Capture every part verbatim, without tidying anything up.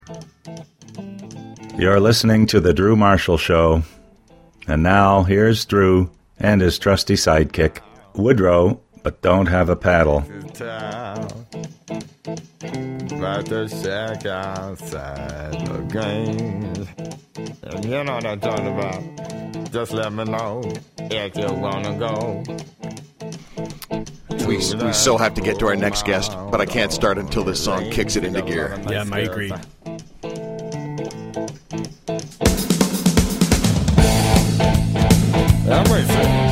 You're listening to The Drew Marshall Show. And now, here's Drew and his trusty sidekick, Woodrow, but don't have a paddle. About to check outside the games. And you know what I'm talking about. Just let me know if you wanna go. We, we still have to get to our next guest, but I can't start until this song kicks it into gear. Yeah, I agree. I'm racing.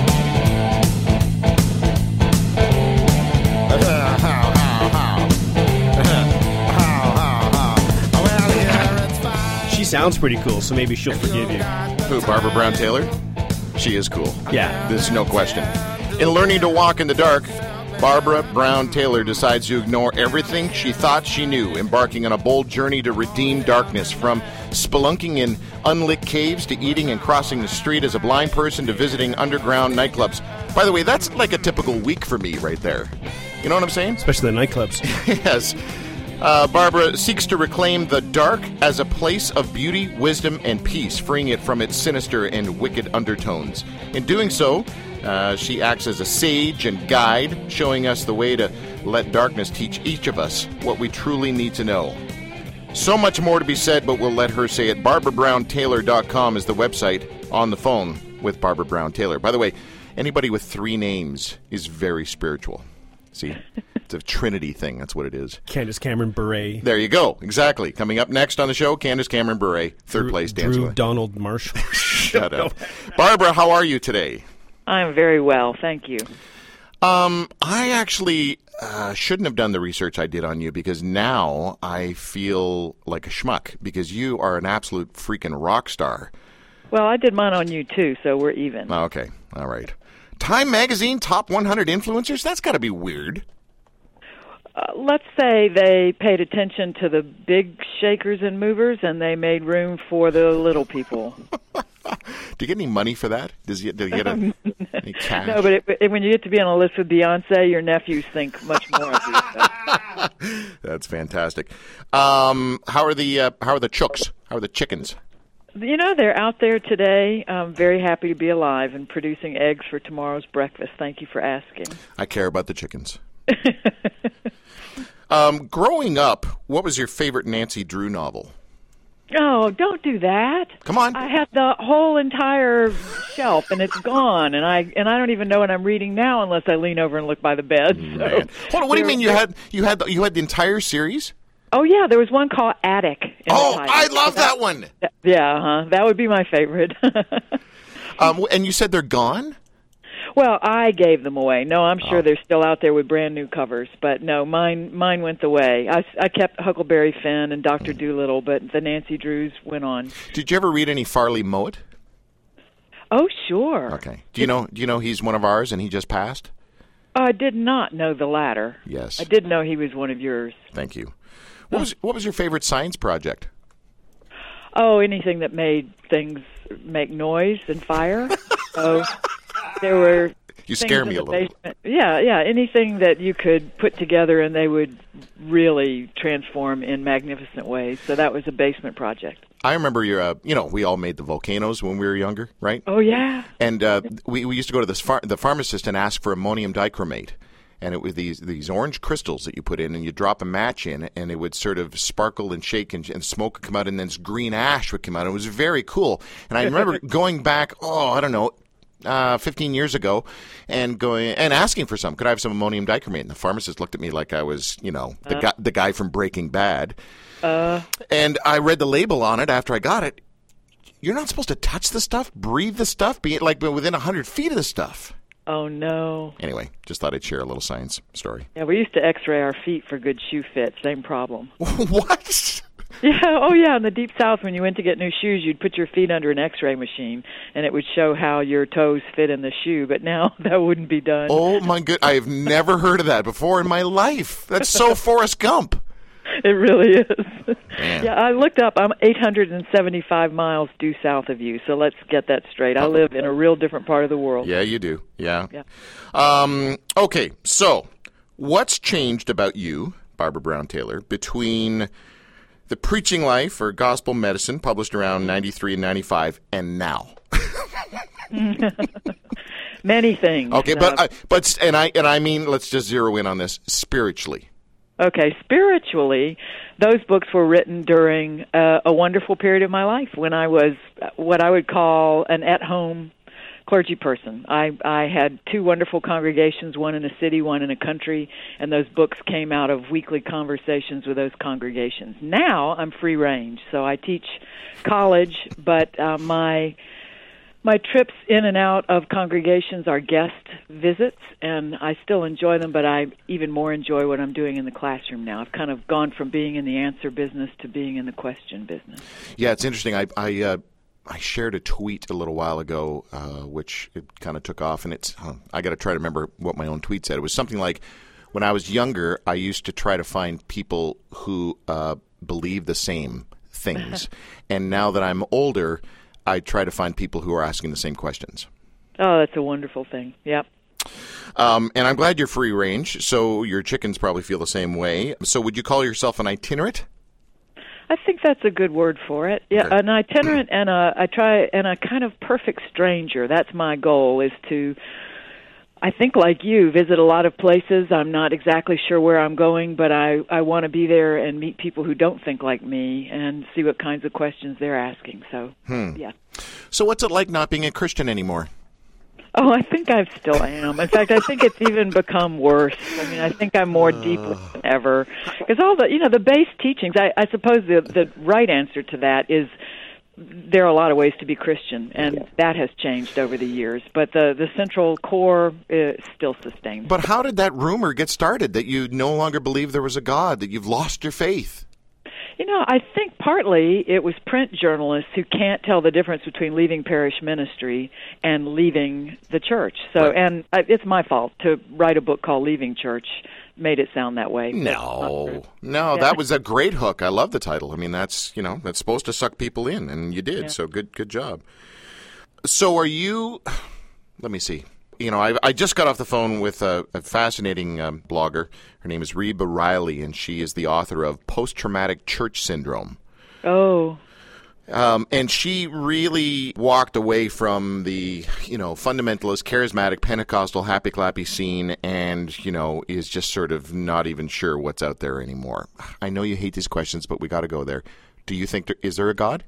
She sounds pretty cool, so maybe she'll forgive you. Who, Barbara Brown Taylor? She is cool. Yeah. There's no question. In learning to walk in the dark, Barbara Brown Taylor decides to ignore everything she thought she knew, embarking on a bold journey to redeem darkness, from spelunking in unlit caves to eating and crossing the street as a blind person to visiting underground nightclubs. By the way, that's like a typical week for me right there. You know what I'm saying? Especially the nightclubs. Yes. Uh, Barbara seeks to reclaim the dark as a place of beauty, wisdom, and peace, freeing it from its sinister and wicked undertones. In doing so, uh, she acts as a sage and guide, showing us the way to let darkness teach each of us what we truly need to know. So much more to be said, but we'll let her say it. Barbara Brown Taylor dot com is the website. On the phone with Barbara Brown Taylor. By the way, anybody with three names is very spiritual. See? It's a Trinity thing. That's what it is. Candace Cameron Bure. There you go. Exactly. Coming up next on the show, Candace Cameron Bure, third Drew, place dancing. Drew with. Donald Marshall. Shut up. Barbara, how are you today? I'm very well, thank you. Um, I actually uh, shouldn't have done the research I did on you, because now I feel like a schmuck, because you are an absolute freaking rock star. Well, I did mine on you, too, so we're even. Okay. All right. Time Magazine Top one hundred Influencers? That's got to be weird. Uh, let's say they paid attention to the big shakers and movers, and they made room for the little people. Do you get any money for that? Does you, do you get a, any cash? No, but it, it, when you get to be on a list with Beyonce, your nephews think much more of you. That's fantastic. Um, how are the uh, how are the chooks? How are the chickens? You know, they're out there today. I'm very happy to be alive and producing eggs for tomorrow's breakfast. Thank you for asking. I care about the chickens. um, growing up, what was your favorite Nancy Drew novel? Oh, don't do that. Come on. I had the whole entire shelf, and it's gone, and I and I don't even know what I'm reading now unless I lean over and look by the bed. So. Man. Hold on, what do you mean you had you had you had the entire series? Oh, yeah, there was one called Attic. Oh, I love that, that one. Yeah, huh? That would be my favorite. um, and you said they're gone? Well, I gave them away. No, I'm sure oh. they're still out there with brand new covers. But no, mine mine went away. I, I kept Huckleberry Finn and Doctor Dolittle, but the Nancy Drews went on. Did you ever read any Farley Mowat? Oh, sure. Okay. Do you know Do you know he's one of ours and he just passed? I did not know the latter. Yes. I did know he was one of yours. Thank you. What was what was your favorite science project? Oh, anything that made things make noise and fire. So there were. You scare me a little. Basement. Yeah, yeah. Anything that you could put together and they would really transform in magnificent ways. So that was a basement project. I remember your, uh, you know, we all made the volcanoes when we were younger, right? Oh yeah. And uh, we we used to go to this phar- the pharmacist and ask for ammonium dichromate. And it was these these orange crystals that you put in, and you drop a match in, and it would sort of sparkle and shake, and, and smoke would come out, and then this green ash would come out. It was very cool. And I remember going back, oh, I don't know, uh, fifteen years ago, and going and asking for some. Could I have some ammonium dichromate? And the pharmacist looked at me like I was, you know, the uh, guy the guy from Breaking Bad. Uh, and I read the label on it after I got it. You're not supposed to touch the stuff, breathe the stuff, be it like within a hundred feet of the stuff. Oh, no. Anyway, just thought I'd share a little science story. Yeah, we used to x-ray our feet for good shoe fit. Same problem. What? Yeah, oh, yeah. In the Deep South, when you went to get new shoes, you'd put your feet under an x-ray machine, and it would show how your toes fit in the shoe. But now that wouldn't be done. Oh, my good. I have never heard of that before in my life. That's so Forrest Gump. It really is. Man. Yeah, I looked up. I'm eight hundred seventy-five miles due south of you, so let's get that straight. I live in a real different part of the world. Yeah, you do. Yeah. yeah. Um, okay, so what's changed about you, Barbara Brown Taylor, between The Preaching Life, or Gospel Medicine, published around ninety-three and ninety-five, and now. Many things. Okay, but uh, uh, but and I and I mean, let's just zero in on this spiritually. Okay, spiritually, those books were written during uh, a wonderful period of my life when I was what I would call an at-home clergy person. I, I had two wonderful congregations, one in a city, one in a country, and those books came out of weekly conversations with those congregations. Now I'm free range, so I teach college, but uh, my my trips in and out of congregations are guest visits, and I still enjoy them, but I even more enjoy what I'm doing in the classroom now. I've kind of gone from being in the answer business to being in the question business. Yeah, it's interesting. I I, uh, I shared a tweet a little while ago, uh, which it kind of took off, and it's huh, I got to try to remember what my own tweet said. It was something like, when I was younger, I used to try to find people who uh, believe the same things, and now that I'm older, I try to find people who are asking the same questions. Oh, that's a wonderful thing. Yep. Um, and I'm glad you're free range, so your chickens probably feel the same way. So would you call yourself an itinerant? I think that's a good word for it. Yeah, Okay. an itinerant and a I try and a kind of perfect stranger. That's my goal, is to, I think, like you, visit a lot of places. I'm not exactly sure where I'm going, but I, I want to be there and meet people who don't think like me and see what kinds of questions they're asking. So, Hmm. yeah. So what's it like not being a Christian anymore? Oh, I think I still am. In fact, I think it's even become worse. I mean, I think I'm more deeply than ever. Because all the, you know, the base teachings, I, I suppose the, the right answer to that is there are a lot of ways to be Christian, and that has changed over the years. But the, the central core is still sustained. But how did that rumor get started that you no longer believe there was a God, that you've lost your faith? You know, I think partly it was print journalists who can't tell the difference between leaving parish ministry and leaving the church. So, Right. and I, it's my fault to write a book called Leaving Church. Made it sound that way. No, no, Yeah. that was a great hook. I love the title. I mean, that's, you know, that's supposed to suck people in, and you did. Yeah. So good, good job. So are you? Let me see. You know, I, I just got off the phone with a, a fascinating um, blogger. Her name is Reba Riley, and she is the author of Post-Traumatic Church Syndrome. Oh, Um, and she really walked away from the, you know, fundamentalist, charismatic, Pentecostal, happy-clappy scene and, you know, is just sort of not even sure what's out there anymore. I know you hate these questions, but we got to go there. Do you think there, is there a God?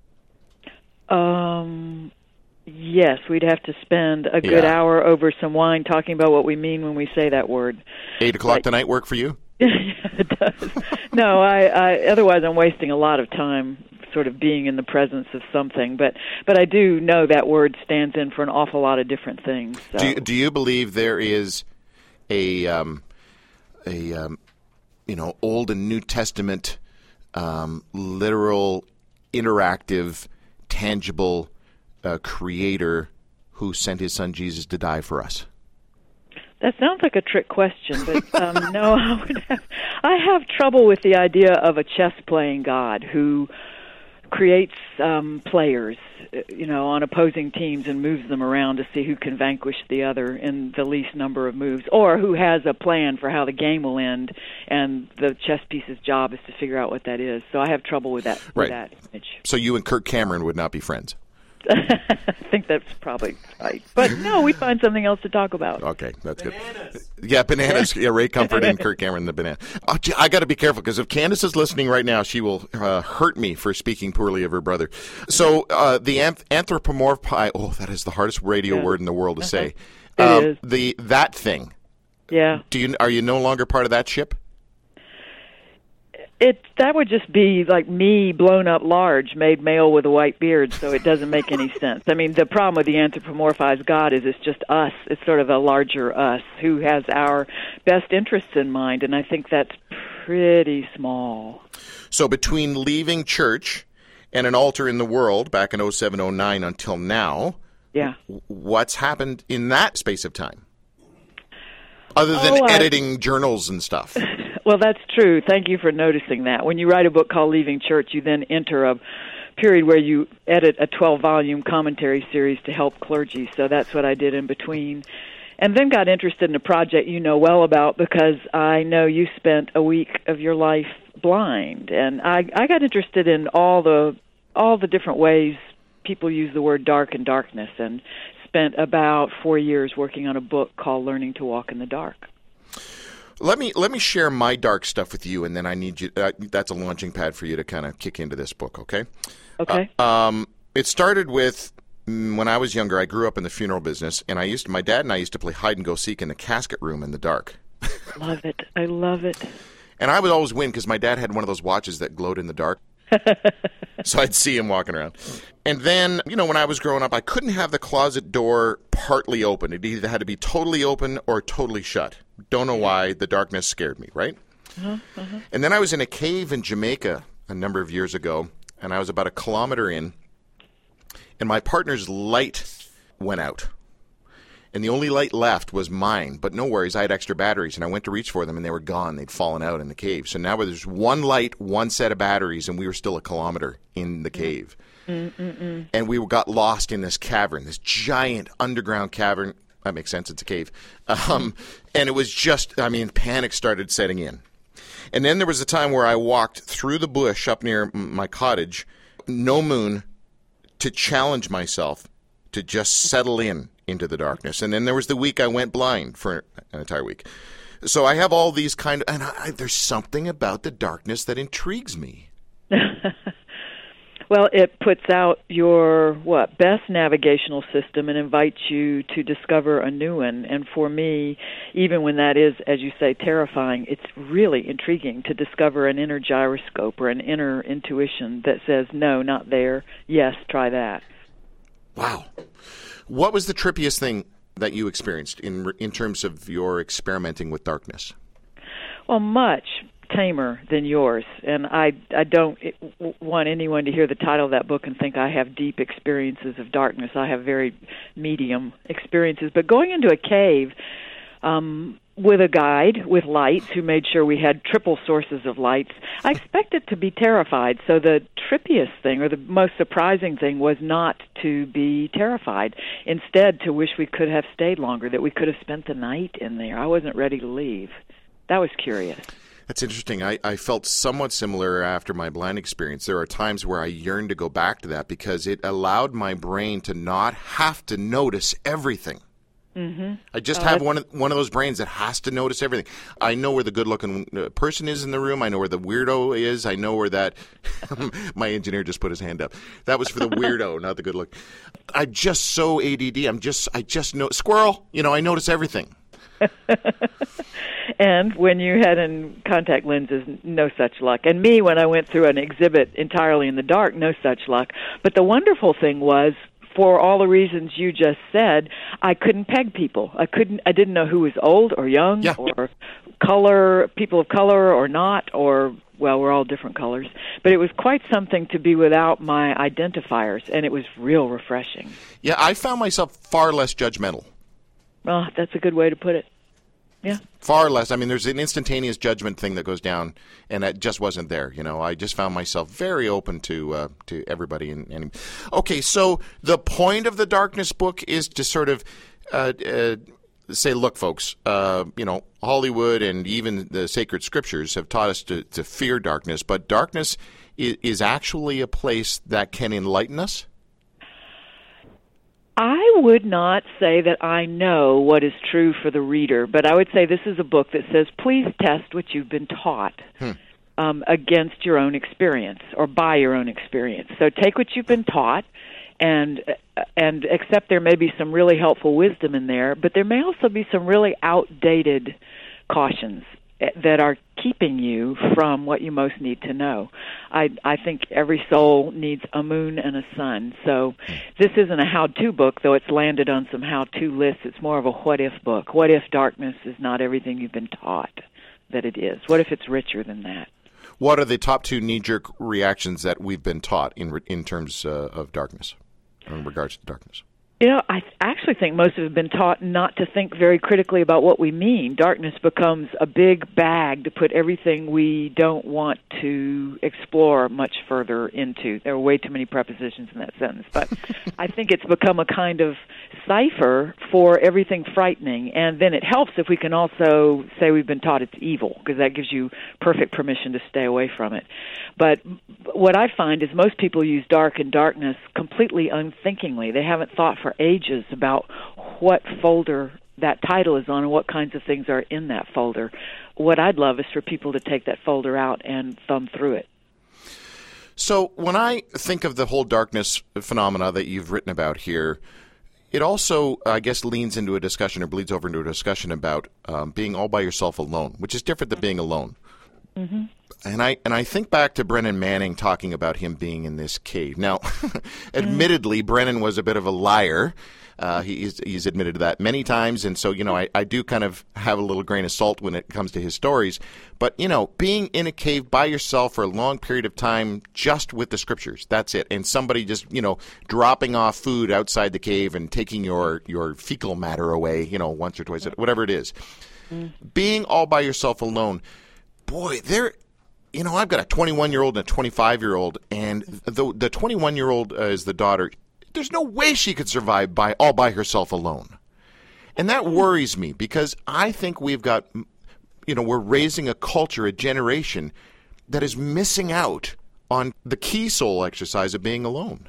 um, yes, we'd have to spend a good Yeah. hour over some wine talking about what we mean when we say that word. Eight o'clock Right. tonight work for you? Yeah, it does. No, I, I. Otherwise, I'm wasting a lot of time sort of being in the presence of something. But but I do know that word stands in for an awful lot of different things. So. Do you, do you believe there is a um, a um, you know, Old and New Testament um, literal, interactive, tangible uh, creator who sent his son Jesus to die for us? That sounds like a trick question, but um, no, I would have. I have trouble with the idea of a chess-playing God who creates um, players, you know, on opposing teams and moves them around to see who can vanquish the other in the least number of moves, or who has a plan for how the game will end, and the chess piece's job is to figure out what that is. So I have trouble with that. Right. With that image. So you and Kirk Cameron would not be friends? I think that's probably right. But no, we find something else to talk about. Okay, that's good. Yeah, bananas. Yeah, Ray Comfort and Kirk Cameron, the banana. Oh, gee, I got to be careful because if Candace is listening right now, she will uh, hurt me for speaking poorly of her brother. So uh, the anth- anthropomorphi. Oh, that is the hardest radio Yeah. word in the world to say. It Um, is. The that thing. Yeah. Do you are you no longer part of that ship? It that would just be like me blown up large, made male with a white beard, so it doesn't make any sense. I mean, the problem with the anthropomorphized God is it's just us. It's sort of a larger us who has our best interests in mind, and I think that's pretty small. So between leaving church and an altar in the world back in oh seven oh nine until now, Yeah. what's happened in that space of time? Other than Oh, I- editing journals and stuff. Well, that's true. Thank you for noticing that. When you write a book called Leaving Church, you then enter a period where you edit a twelve-volume commentary series to help clergy. So that's what I did in between. And then got interested in a project you know well about because I know you spent a week of your life blind, and I, I got interested in all the all the different ways people use the word dark and darkness, and spent about four years working on a book called Learning to Walk in the Dark. Let me let me share my dark stuff with you, and then I need you. Uh, that's a launching pad for you to kind of kick into this book, okay? Okay. Uh, um, it started with mm, when I was younger. I grew up in the funeral business, and I used to, my dad and I used to play hide and go seek in the casket room in the dark. Love it. I love it. And I would always win because my dad had one of those watches that glowed in the dark. So I'd see him walking around. And then, you know, when I was growing up, I couldn't have the closet door partly open. It either had to be totally open or totally shut. Don't know why. The darkness scared me, right? Uh-huh, uh-huh. And then I was in a cave in Jamaica a number of years ago, and I was about a kilometer in, and my partner's light went out. And the only light left was mine, but no worries, I had extra batteries, and I went to reach for them, and they were gone. They'd fallen out in the cave. So now there's one light, one set of batteries, and we were still a kilometer in the cave. Mm-mm-mm. And we got lost in this cavern, this giant underground cavern. That makes sense, it's a cave. Um, and it was just, I mean, panic started setting in. And then there was a time where I walked through the bush up near my cottage, no moon, to challenge myself to just settle in into the darkness. And then there was the week I went blind for an entire week. So I have all these kind of, and I, there's something about the darkness that intrigues me. Well, it puts out your, what, best navigational system and invites you to discover a new one. And for me, even when that is, as you say, terrifying, it's really intriguing to discover an inner gyroscope or an inner intuition that says, no, not there. Yes, try that. Wow. What was the trippiest thing that you experienced in in terms of your experimenting with darkness? Well, much tamer than yours, and I I don't want anyone to hear the title of that book and think I have deep experiences of darkness. I have very medium experiences. But going into a cave um, with a guide with lights who made sure we had triple sources of lights, I expected to be terrified. So the trippiest thing, or the most surprising thing, was not to be terrified. Instead, to wish we could have stayed longer, that we could have spent the night in there. I wasn't ready to leave. That was curious. That's interesting. I, I felt somewhat similar after my blind experience. There are times where I yearned to go back to that because it allowed my brain to not have to notice everything. Mm-hmm. I just oh, have one of, one of those brains that has to notice everything. I know where the good-looking person is in the room. I know where the weirdo is. I know where that – my engineer just put his hand up. That was for the weirdo, not the good-look. I'm just so A D D. I'm just – I just know – squirrel, you know, I notice everything. And when you had in contact lenses, no such luck. And me, when I went through an exhibit entirely in the dark, no such luck. But the wonderful thing was, for all the reasons you just said, I couldn't peg people. I couldn't. I didn't know who was old or young yeah. or color, people of color or not, or, well, we're all different colors. But it was quite something to be without my identifiers, and it was real refreshing. Yeah, I found myself far less judgmental. Oh, that's a good way to put it. Yeah. Far less. I mean, there's an instantaneous judgment thing that goes down, and that just wasn't there. You know, I just found myself very open to uh, to everybody. And, and okay, so the point of the Darkness book is to sort of uh, uh, say, look, folks, uh, you know, Hollywood and even the sacred scriptures have taught us to, to fear darkness, but darkness is, is actually a place that can enlighten us. I would not say that I know what is true for the reader, but I would say this is a book that says, please test what you've been taught hmm. um, against your own experience or by your own experience. So take what you've been taught and and accept there may be some really helpful wisdom in there, but there may also be some really outdated cautions that are keeping you from what you most need to know. I, I think every soul needs a moon and a sun. So this isn't a how-to book, though it's landed on some how-to lists. It's more of a what-if book. What if darkness is not everything you've been taught that it is? What if it's richer than that? What are the top two knee-jerk reactions that we've been taught in in terms uh, of darkness, in regards to darkness? You know, I actually think most of us have been taught not to think very critically about what we mean. Darkness becomes a big bag to put everything we don't want to explore much further into. There are way too many prepositions in that sentence. But I think it's become a kind of cipher for everything frightening. And then it helps if we can also say we've been taught it's evil, because that gives you perfect permission to stay away from it. But what I find is most people use dark and darkness completely unthinkingly. They haven't thought for ages about what folder that title is on and what kinds of things are in that folder. What I'd love is for people to take that folder out and thumb through it. So when I think of the whole darkness phenomena that you've written about here, it also, I guess, leans into a discussion or bleeds over into a discussion about um, being all by yourself alone, which is different than being alone. Mm-hmm. And I and I think back to Brennan Manning talking about him being in this cave. Now, admittedly, Brennan was a bit of a liar. Uh, he's, he's admitted to that many times. And so, you know, I, I do kind of have a little grain of salt when it comes to his stories. But, you know, being in a cave by yourself for a long period of time just with the scriptures, that's it. And somebody just, you know, dropping off food outside the cave and taking your, your fecal matter away, you know, once or twice, whatever it is. Mm. Being all by yourself alone, boy, there... You know, I've got a twenty-one-year-old and a twenty-five-year-old, and the the twenty-one-year-old uh, is the daughter. There's no way she could survive by all by herself alone. And that worries me because I think we've got, you know, we're raising a culture, a generation that is missing out on the key soul exercise of being alone.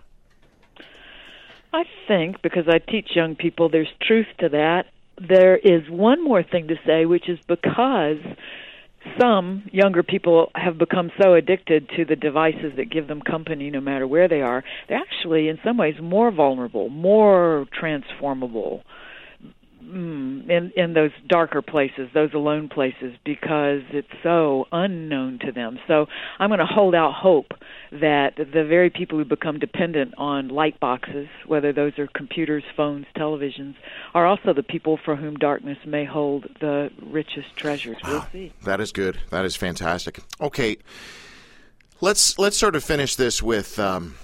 I think, because I teach young people, there's truth to that. There is one more thing to say, which is because some younger people have become so addicted to the devices that give them company no matter where they are, they're actually in some ways more vulnerable, more transformable mm, in, in those darker places, those alone places, because it's so unknown to them. So I'm going to hold out hope that the very people who become dependent on light boxes, whether those are computers, phones, televisions, are also the people for whom darkness may hold the richest treasures. We'll wow. see. That is good. That is fantastic. Okay, let's let's sort of finish this with um,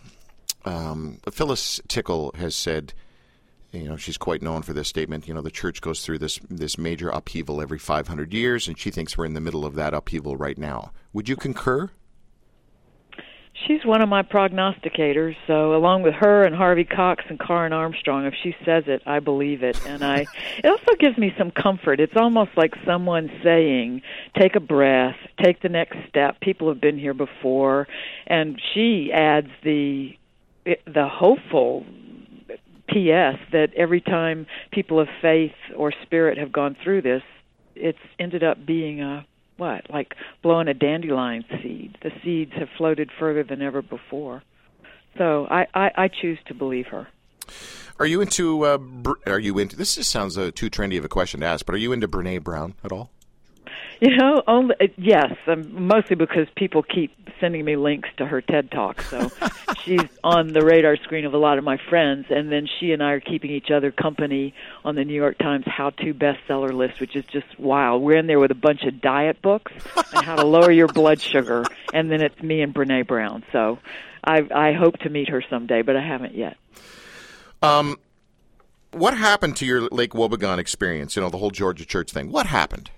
um, Phyllis Tickle has said, you know, she's quite known for this statement, you know, the church goes through this this major upheaval every five hundred years, and she thinks we're in the middle of that upheaval right now. Would you concur? She's one of my prognosticators, so along with her and Harvey Cox and Karen Armstrong, if she says it, I believe it. And I, it also gives me some comfort. It's almost like someone saying, take a breath, take the next step. People have been here before. And she adds the the hopeful P S that every time people of faith or spirit have gone through this, it's ended up being a what, like blowing a dandelion seed. The seeds have floated further than ever before. So I, I, I choose to believe her. Are you into, uh, are you into, this just sounds uh, too trendy of a question to ask, but are you into Brene Brown at all? You know, only, yes, um, mostly because people keep sending me links to her TED Talk. So she's on the radar screen of a lot of my friends, and then she and I are keeping each other company on the New York Times how-to bestseller list, which is just wild. We're in there with a bunch of diet books and how to lower your blood sugar, and then it's me and Brene Brown. So I, I hope to meet her someday, but I haven't yet. Um, what happened to your Lake Wobegon experience, you know, the whole Georgia Church thing? What happened?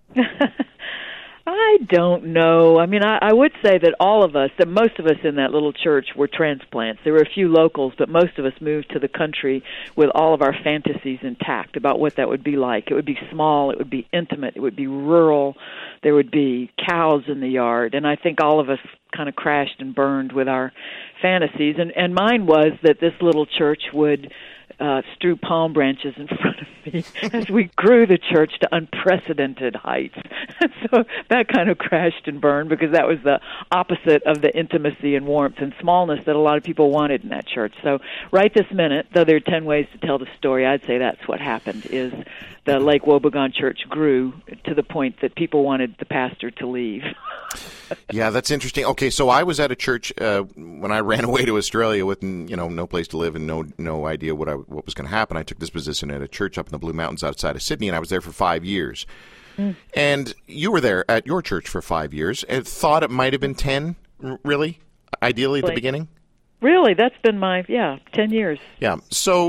I don't know. I mean, I, I would say that all of us, that most of us in that little church were transplants. There were a few locals, but most of us moved to the country with all of our fantasies intact about what that would be like. It would be small. It would be intimate. It would be rural. There would be cows in the yard. And I think all of us kind of crashed and burned with our fantasies. And, and mine was that this little church would Uh, strew palm branches in front of me as we grew the church to unprecedented heights. So that kind of crashed and burned because that was the opposite of the intimacy and warmth and smallness that a lot of people wanted in that church. So right this minute, though there are ten ways to tell the story, I'd say that's what happened, is the Lake Wobegon Church grew to the point that people wanted the pastor to leave. Yeah, that's interesting. Okay, so I was at a church uh, when I ran away to Australia with, you know, no place to live and no no idea what I, what was going to happen. I took this position at a church up in the Blue Mountains outside of Sydney, and I was there for five years. Mm. And you were there at your church for five years and thought it might have been ten, really, ideally at the beginning? Really, that's been my, yeah, ten years. Yeah, so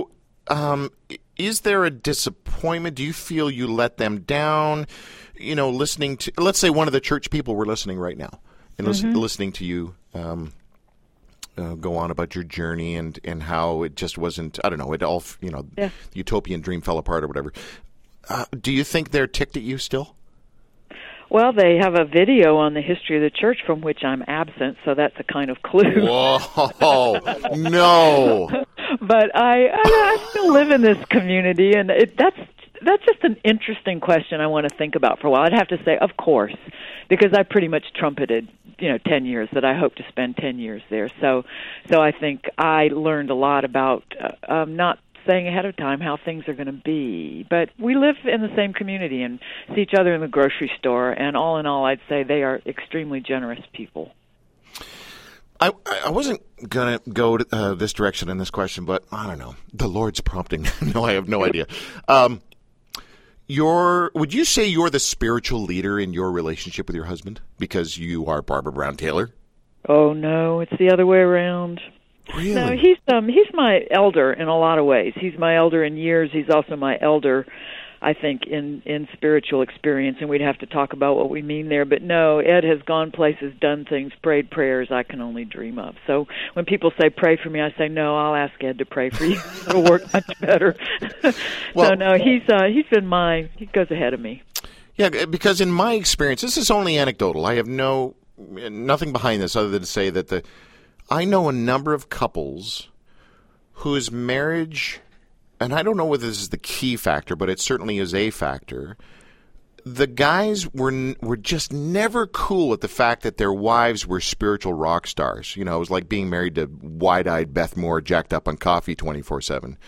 um, is there a disappointment? Do you feel you let them down? You know, listening to, let's say one of the church people were listening right now and listen, Mm-hmm. listening to you um, uh, go on about your journey and, and how it just wasn't, I don't know, it all, you know, Yeah. the utopian dream fell apart or whatever. Uh, do you think they're ticked at you still? Well, they have a video on the history of the church from which I'm absent, so that's a kind of clue. Whoa, no. But I, I, I still live in this community, and it, that's that's just an interesting question I want to think about for a while. I'd have to say, of course, because I pretty much trumpeted, you know, ten years that I hope to spend ten years there. So, so I think I learned a lot about uh, um, not saying ahead of time how things are going to be. But we live in the same community and see each other in the grocery store, and all in all, I'd say they are extremely generous people. I, I wasn't going to go uh, this direction in this question, but I don't know. The Lord's prompting. No, I have no idea. Um, you're, would you say you're the spiritual leader in your relationship with your husband because you are Barbara Brown Taylor? Oh, no, it's the other way around. Really? No, he's um he's my elder in a lot of ways. He's my elder in years. He's also my elder, I think, in, in spiritual experience, and we'd have to talk about what we mean there. But no, Ed has gone places, done things, prayed prayers I can only dream of. So when people say pray for me, I say, no, I'll ask Ed to pray for you. It'll work much better. Well, so no, he's uh, he's been my, he goes ahead of me. Yeah, because in my experience, this is only anecdotal. I have no, nothing behind this other than to say that the, I know a number of couples whose marriage, and I don't know whether this is the key factor, but it certainly is a factor. The guys were were just never cool with the fact that their wives were spiritual rock stars. You know, it was like being married to wide-eyed Beth Moore, jacked up on coffee twenty-four seven.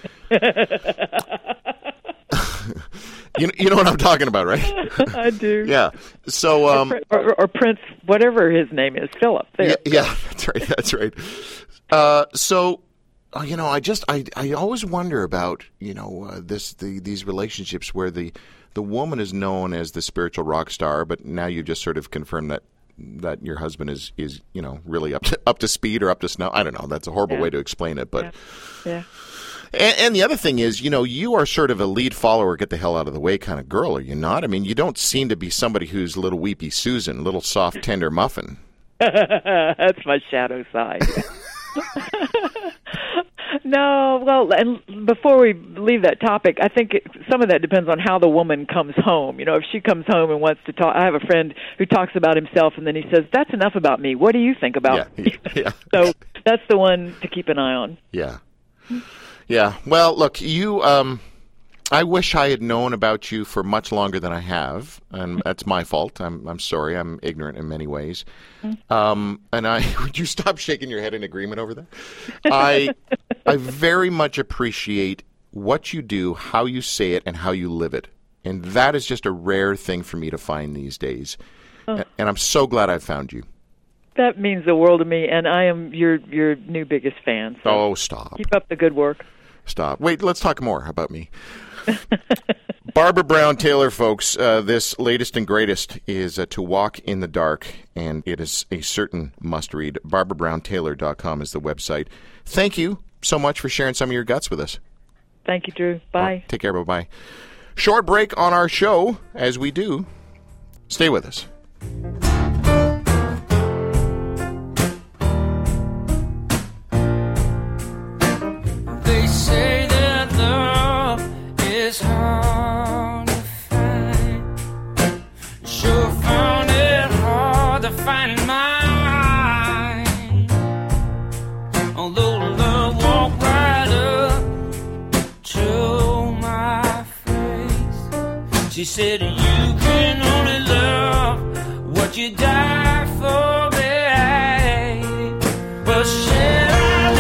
You, you know what I'm talking about, right? I do. Yeah. So, um, or, or, or Prince, whatever his name is, Philip. There. Yeah, yeah, that's right. That's right. Uh, so, uh, you know, I just, I, I always wonder about, you know, uh, this, the, these relationships where the, the woman is known as the spiritual rock star, but now you just sort of confirmed that, that your husband is, is, you know, really up to, up to speed or up to snuff. I don't know. That's a horrible Yeah. way to explain it, but. Yeah. yeah. And, and the other thing is, you know, you are sort of a lead follower, get the hell out of the way kind of girl, are you not? I mean, you don't seem to be somebody who's little weepy Susan, little soft, tender muffin. That's my shadow side. No, well, and before we leave that topic, I think it, some of that depends on how the woman comes home. You know, if she comes home and wants to talk, I have a friend who talks about himself and then he says, that's enough about me. What do you think about Yeah, me? yeah. So that's the one to keep an eye on. Yeah. Yeah. Well, look, you, um, I wish I had known about you for much longer than I have, and that's my fault. I'm, I'm sorry. I'm ignorant in many ways. Um, and I, would you stop shaking your head in agreement over that? I, I very much appreciate what you do, how you say it, and how you live it. And that is just a rare thing for me to find these days. Oh. And I'm so glad I found you. That means the world to me, and I am your your new biggest fan. So Oh, stop. keep up the good work. Stop. Wait, let's talk more about me. Barbara Brown Taylor, folks, uh, this latest and greatest is uh, To Walk in the Dark, and it is a certain must-read. barbara brown taylor dot com is the website. Thank you so much for sharing some of your guts with us. Thank you, Drew. Bye. Take care. Bye-bye. Short break on our show. As we do, stay with us. They say that love is hard to find. Sure found it hard to find mine. Although love walked right up to my face, she said, you can only love what you die for, babe. But share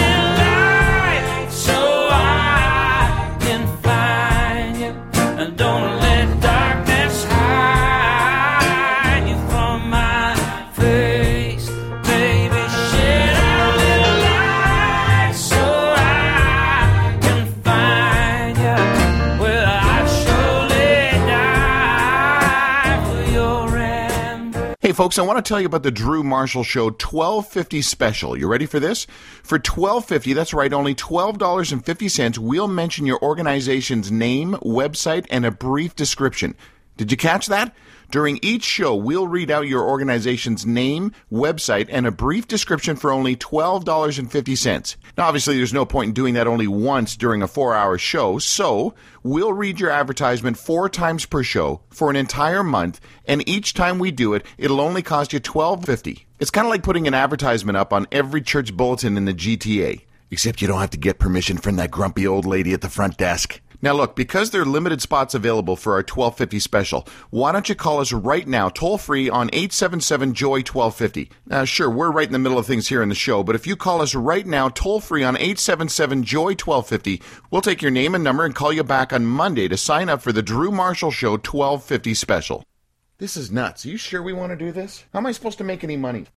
don't let darkness hide you from my face, baby. Shed a little light so I can find you. Well, I'd surely die for your embrace. Hey, folks, I want to tell you about the Drew Marshall Show twelve fifty special. You ready for this? For twelve fifty, that's right, only twelve dollars and fifty cents, we'll mention your organization's name, website, and a brief description. Did you catch that? During each show, we'll read out your organization's name, website, and a brief description for only twelve dollars and fifty cents. Now, obviously, there's no point in doing that only once during a four-hour show, so we'll read your advertisement four times per show for an entire month, and each time we do it, it'll only cost you twelve dollars and fifty cents. It's kind of like putting an advertisement up on every church bulletin in the G T A, except you don't have to get permission from that grumpy old lady at the front desk. Now look, because there are limited spots available for our twelve fifty special, why don't you call us right now, toll-free on eight seven seven, J O Y, twelve fifty. Now sure, we're right in the middle of things here in the show, but if you call us right now, toll-free on eight seven seven, J O Y, twelve fifty, we'll take your name and number and call you back on Monday to sign up for the Drew Marshall Show twelve fifty special. This is nuts. Are you sure we want to do this? How am I supposed to make any money?